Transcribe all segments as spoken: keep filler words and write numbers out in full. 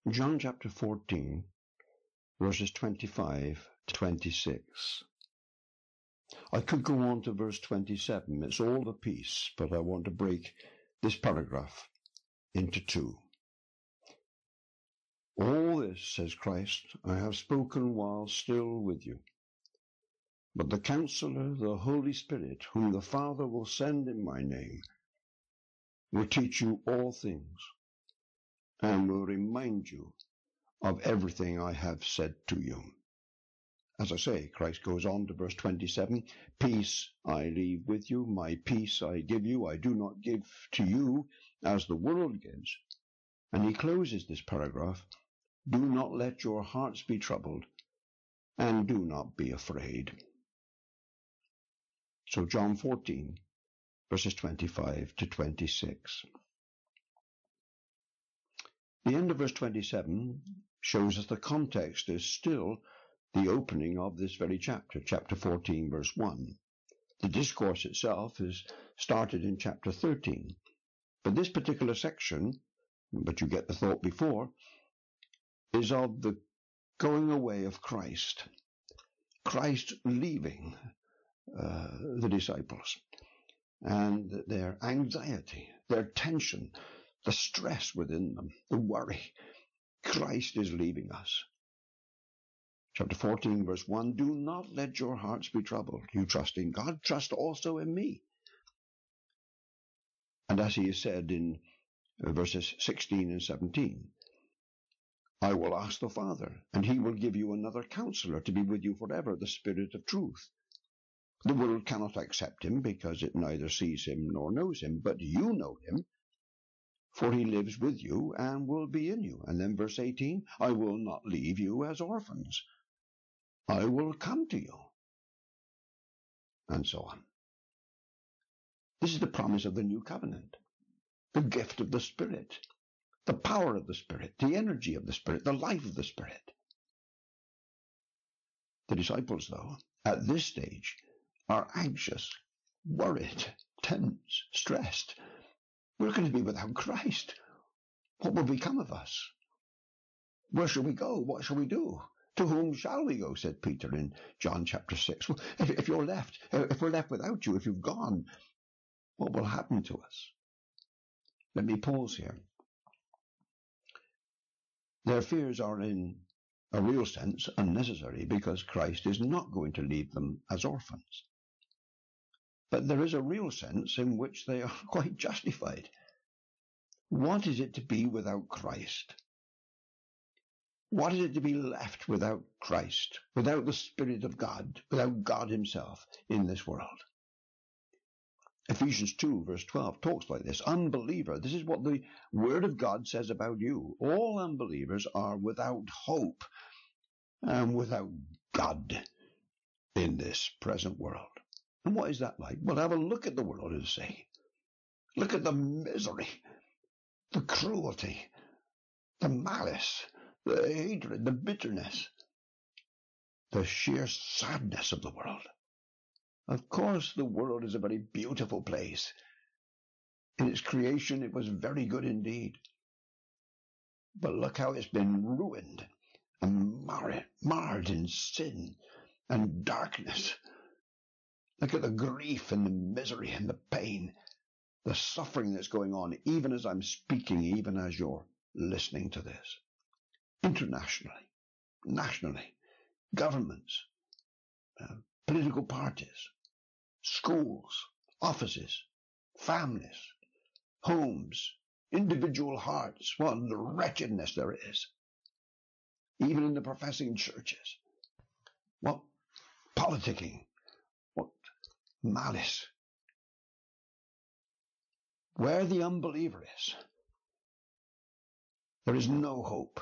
John chapter fourteen, verses twenty-five to twenty-six. I could go on to verse twenty-seven. It's all the piece, but I want to break this paragraph into two. All this, says Christ, I have spoken while still with you. But the Counselor, the Holy Spirit, whom the Father will send in my name, will teach you all things, and will remind you of everything I have said to you. As I say, Christ goes on to verse twenty-seven, Peace I leave with you, my peace I give you, I do not give to you as the world gives. And he closes this paragraph, Do not let your hearts be troubled, and do not be afraid. So John fourteen, verses twenty-five to twenty-six. The end of verse twenty-seven shows us the context is still the opening of this very chapter, chapter fourteen, verse one. The discourse itself is started in chapter thirteen. But this particular section, but you get the thought before, is of the going away of Christ. Christ leaving uh, the disciples, and their anxiety, their tension, the stress within them, the worry. Christ is leaving us. Chapter fourteen, verse one, Do not let your hearts be troubled. You trust in God, trust also in me. And as he has said in verses sixteen and seventeen, I will ask the Father, and he will give you another counselor to be with you forever, the Spirit of truth. The world cannot accept him because it neither sees him nor knows him, but you know him, for he lives with you and will be in you. And then verse eighteen, I will not leave you as orphans. I will come to you. And so on. This is the promise of the new covenant, the gift of the Spirit, the power of the Spirit, the energy of the Spirit, the life of the Spirit. The disciples, though, at this stage, are anxious, worried, tense, stressed. We're going to be without Christ. What will become of us? Where shall we go? What shall we do? To whom shall we go? Said Peter in John chapter six. Well, if, if you're left, if we're left without you, if you've gone, what will happen to us? Let me pause here. Their fears are in a real sense unnecessary because Christ is not going to leave them as orphans. But there is a real sense in which they are quite justified. What is it to be without Christ? What is it to be left without Christ, without the Spirit of God, without God himself in this world? Ephesians two, verse twelve, talks like this. Unbeliever, this is what the Word of God says about you. All unbelievers are without hope and without God in this present world. And what is that like? Well, have a look at the world, as I say. Look at the misery, the cruelty, the malice, the hatred, the bitterness, the sheer sadness of the world. Of course, the world is a very beautiful place. In its creation, it was very good indeed. But look how it's been ruined and marred, marred in sin and darkness. Look at the grief and the misery and the pain, the suffering that's going on, even as I'm speaking, even as you're listening to this. Internationally, nationally, governments, uh, political parties, schools, offices, families, homes, individual hearts. What the wretchedness there is. Even in the professing churches. What politicking. What malice. Where the unbeliever is, there is no hope.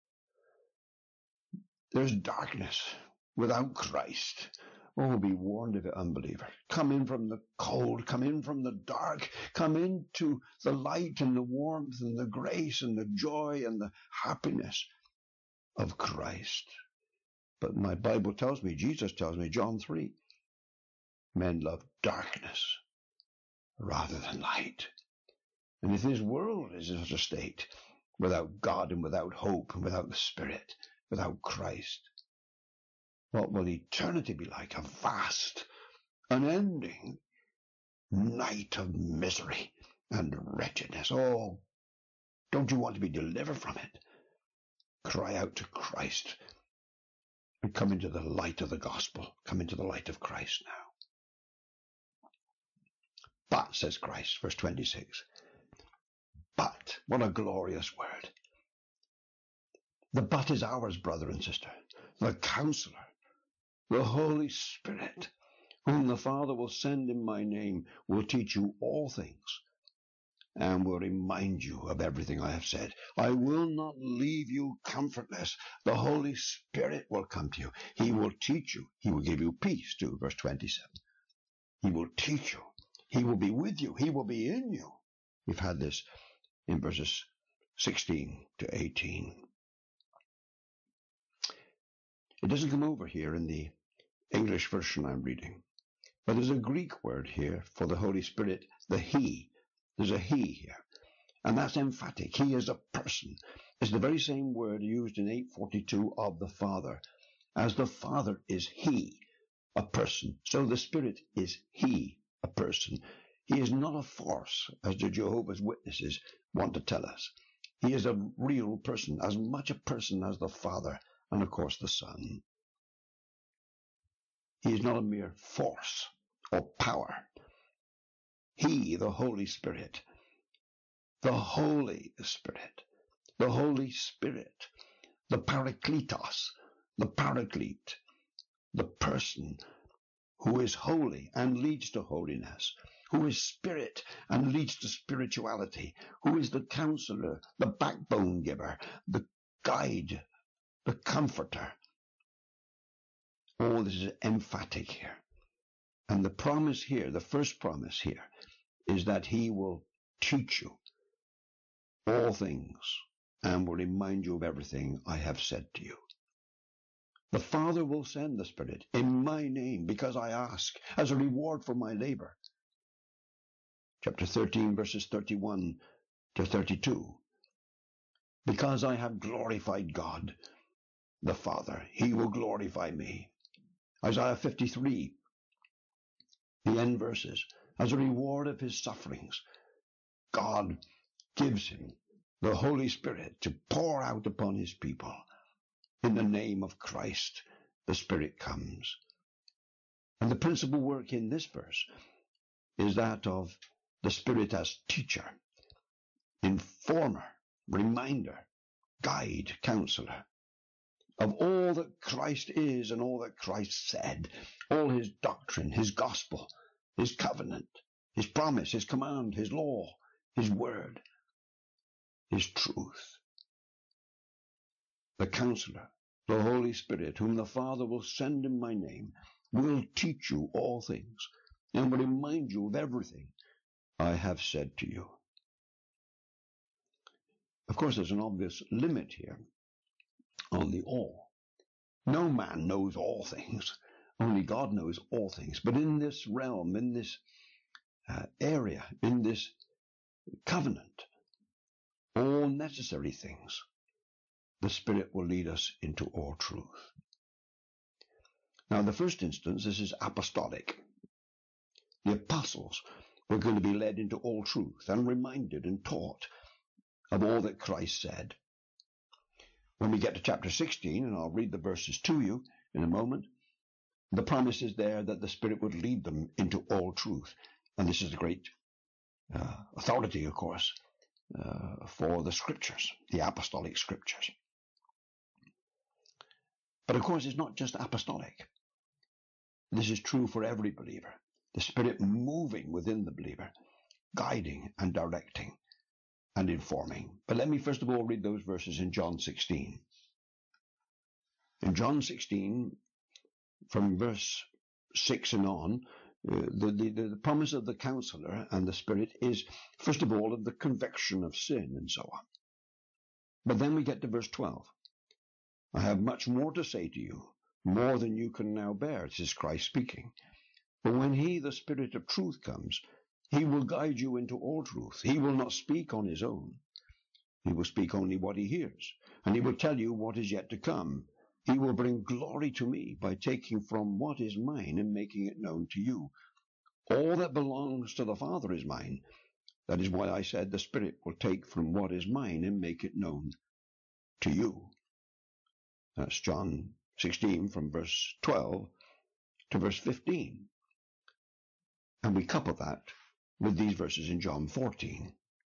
There's darkness without Christ. Oh, be warned of it, unbeliever. Come in from the cold, come in from the dark, come into the light and the warmth and the grace and the joy and the happiness of Christ. But my Bible tells me, Jesus tells me, John three, men love darkness rather than light. And if this world is in such a state, without God and without hope and without the Spirit, without Christ? What will eternity be like? A vast, unending night of misery and wretchedness. Oh, don't you want to be delivered from it? Cry out to Christ and come into the light of the gospel. Come into the light of Christ now. But, says Christ, verse twenty-six, but, what a glorious word. The but is ours, brother and sister. The Counselor, the Holy Spirit, whom the Father will send in my name, will teach you all things and will remind you of everything I have said. I will not leave you comfortless. The Holy Spirit will come to you. He will teach you. He will give you peace, too, verse twenty-seven. He will teach you. He will be with you. He will be in you. We've had this in verses sixteen to eighteen. It doesn't come over here in the English version I'm reading, but there's a Greek word here for the Holy Spirit, the He. There's a He here, and that's emphatic. He is a person. It's the very same word used in eight forty-two of the Father, as the Father is He, a person. So the Spirit is He, a person. He is not a force, as the Jehovah's Witnesses want to tell us. He is a real person, as much a person as the Father, and of course the Son. He is not a mere force or power. He, the Holy Spirit, the Holy Spirit, the Holy Spirit, the Parakletos, the Paraclete, the person who is holy and leads to holiness, who is spirit and leads to spirituality, who is the counselor, the backbone giver, the guide, the comforter. All this is emphatic here. And the promise here, the first promise here, is that he will teach you all things and will remind you of everything I have said to you. The Father will send the Spirit in my name because I ask as a reward for my labor. Chapter thirteen, verses thirty-one to thirty-two. Because I have glorified God, the Father, he will glorify me. Isaiah fifty-three, the end verses. As a reward of his sufferings, God gives him the Holy Spirit to pour out upon his people. In the name of Christ, the Spirit comes. And the principal work in this verse is that of the Spirit as teacher, informer, reminder, guide, counselor, of all that Christ is and all that Christ said, all his doctrine, his gospel, his covenant, his promise, his command, his law, his word, his truth. The Counselor, the Holy Spirit, whom the Father will send in my name, will teach you all things and will remind you of everything I have said to you. Of course, there's an obvious limit here on the all. No man knows all things. Only God knows all things. But in this realm, in this uh, area, in this covenant, all necessary things, the Spirit will lead us into all truth. Now, in the first instance, this is apostolic. The apostles were going to be led into all truth and reminded and taught of all that Christ said. When we get to chapter sixteen, and I'll read the verses to you in a moment, the promise is there that the Spirit would lead them into all truth. And this is the great uh, authority, of course, uh, for the Scriptures, the apostolic Scriptures. But of course, it's not just apostolic. This is true for every believer. The Spirit moving within the believer, guiding and directing and informing. But let me first of all read those verses in John sixteen. In John sixteen, from verse six and on, uh, the, the, the promise of the Counselor and the Spirit is, first of all, of the conviction of sin and so on. But then we get to verse twelve. I have much more to say to you, more than you can now bear. This is Christ speaking. But when he, the Spirit of truth, comes, he will guide you into all truth. He will not speak on his own. He will speak only what he hears, and he will tell you what is yet to come. He will bring glory to me by taking from what is mine and making it known to you. All that belongs to the Father is mine. That is why I said the Spirit will take from what is mine and make it known to you. That's John sixteen from verse twelve to verse fifteen. And we couple that with these verses in John fourteen.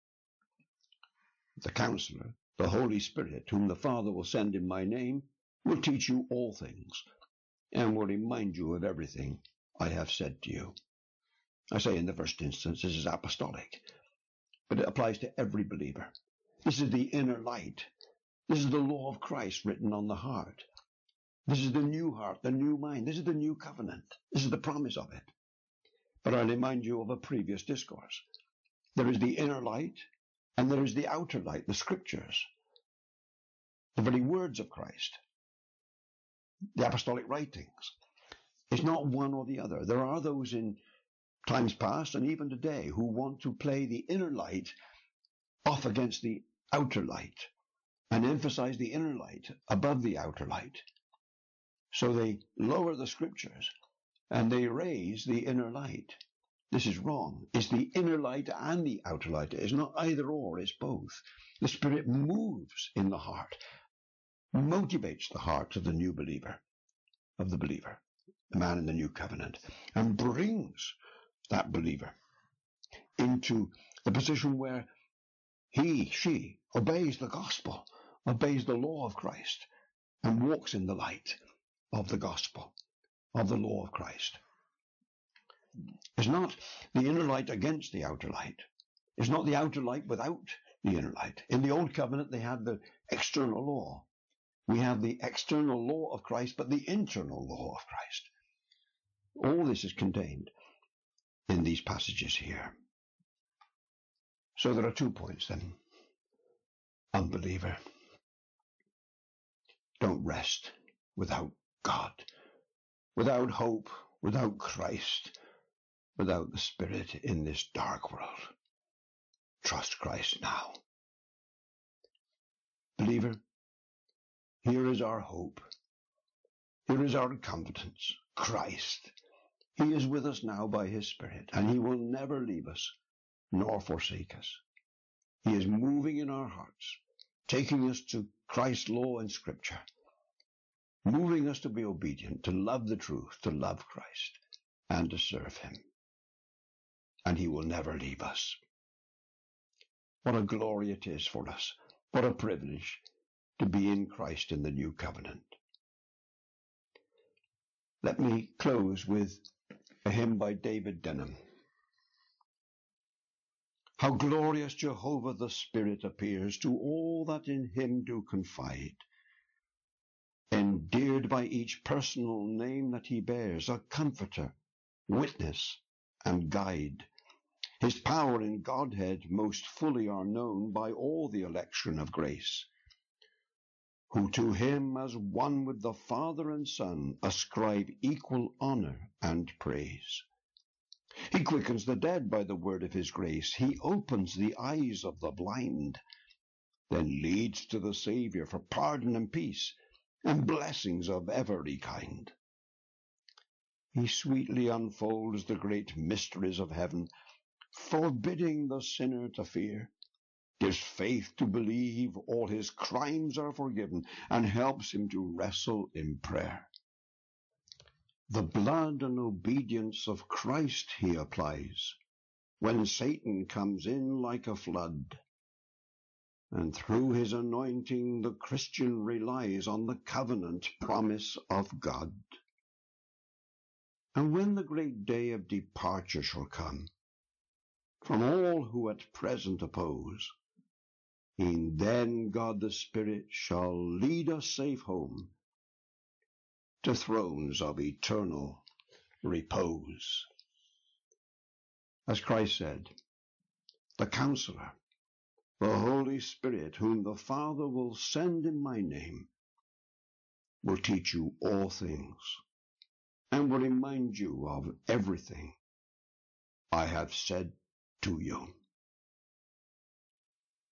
The Counselor, the Holy Spirit, whom the Father will send in my name, will teach you all things, and will remind you of everything I have said to you. I say in the first instance, this is apostolic, but it applies to every believer. This is the inner light. This is the law of Christ written on the heart. This is the new heart, the new mind. This is the new covenant. This is the promise of it. But I remind you of a previous discourse. There is the inner light, and there is the outer light, the Scriptures, the very words of Christ, the apostolic writings. It's not one or the other. There are those in times past and even today who want to play the inner light off against the outer light and emphasize the inner light above the outer light. So they lower the Scriptures and they raise the inner light. This is wrong. It's the inner light and the outer light. It's not either or, it's both. The Spirit moves in the heart, motivates the heart of the new believer, of the believer, the man in the new covenant, and brings that believer into the position where he, she, obeys the gospel, obeys the law of Christ, and walks in the light of the gospel, of the law of Christ. It's not the inner light against the outer light. It's not the outer light without the inner light. In the old covenant, they had the external law. We have the external law of Christ, but the internal law of Christ. All this is contained in these passages here. So there are two points then. Unbeliever, don't rest without God, without hope, without Christ, without the Spirit in this dark world. Trust Christ now. Believer, here is our hope. Here is our confidence. Christ. He is with us now by his Spirit, and he will never leave us nor forsake us. He is moving in our hearts, taking us to Christ's law and Scripture, moving us to be obedient, to love the truth, to love Christ, and to serve him. And he will never leave us. What a glory it is for us. What a privilege to be in Christ in the new covenant. Let me close with a hymn by David Denham. How glorious Jehovah the Spirit appears to all that in him do confide, endeared by each personal name that he bears, a comforter, witness, and guide. His power in Godhead most fully are known by all the election of grace, who to him as one with the Father and Son ascribe equal honor and praise. He quickens the dead by the word of his grace. He opens the eyes of the blind, then leads to the Saviour for pardon and peace and blessings of every kind. He sweetly unfolds the great mysteries of heaven, forbidding the sinner to fear, gives faith to believe all his crimes are forgiven, and helps him to wrestle in prayer. The blood and obedience of Christ he applies when Satan comes in like a flood, and through his anointing the Christian relies on the covenant promise of God. And when the great day of departure shall come from all who at present oppose, e'en then God the Spirit shall lead us safe home to thrones of eternal repose. As Christ said, the Counselor, the Holy Spirit, whom the Father will send in my name, will teach you all things, and will remind you of everything I have said to you.